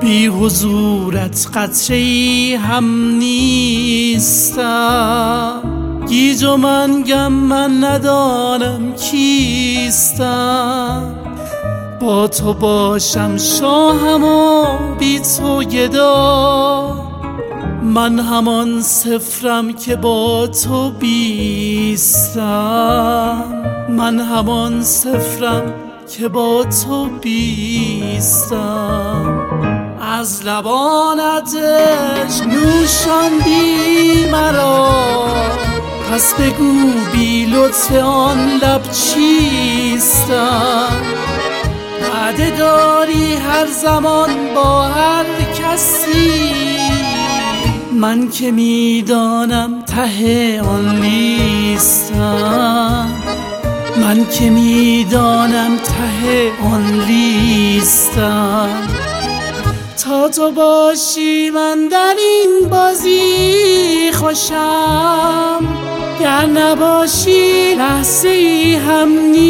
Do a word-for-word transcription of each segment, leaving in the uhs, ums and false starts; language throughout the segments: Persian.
بی حضورت قطره‌ای هم نیستم. گیج و منگم من ندانم کیستم. با تو باشم شاهم و بی تو گدا. من همان صفرم که با تو بیستم. من همان صفرم که با تو بیستم. از لبانتش نوشاندی مرا، پس بگو بی لطف آن لب چیستم. وعده داری هر زمان با هر کسی، من که میدانم ته آن لیستم. من که میدانم ته آن لیستم. تا تو باشی من در این بازی خوشم، گر نباشی لحظه ای هم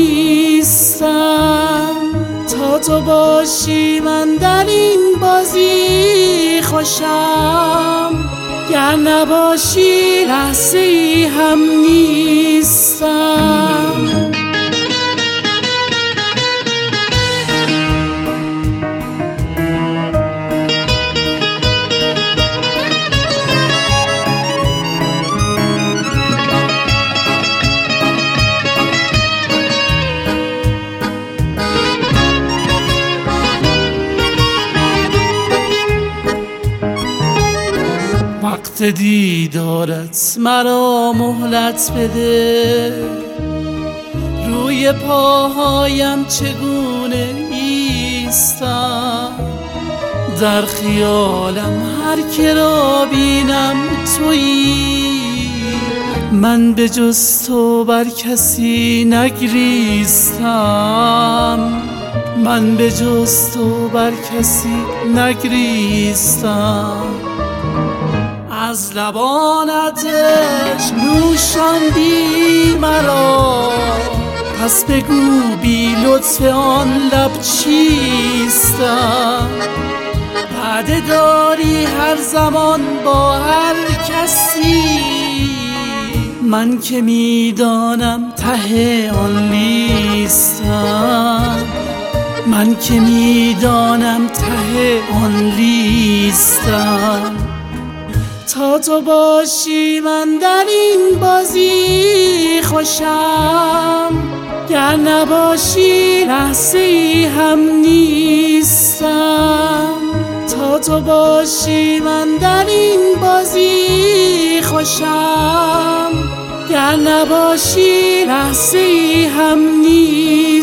نیستم. تا تو باشی من در این بازی خوشم، گر نباشی لحظه ای هم نیستم. وقت دیدارت مرا مهلت بده، روی پاهایم چگونه ایستم. در خیالم هر که را بینم تویی، من به جز تو بر کسی نگریستم. من به جز تو بر کسی نگریستم. از لبانتش نوشاندی مرا، پس بگو بی لطف آن لب چیستم. وعده داری هر زمان با هر کسی، من که میدانم ته آن لیستم. من که میدانم ته آن لیستم. تا تو باشی من در این بازی خوشم، گر نباشی لحظه ای هم نیستم. تا تو باشی من در این بازی خوشم، گر نباشی لحظه ای هم نیستم.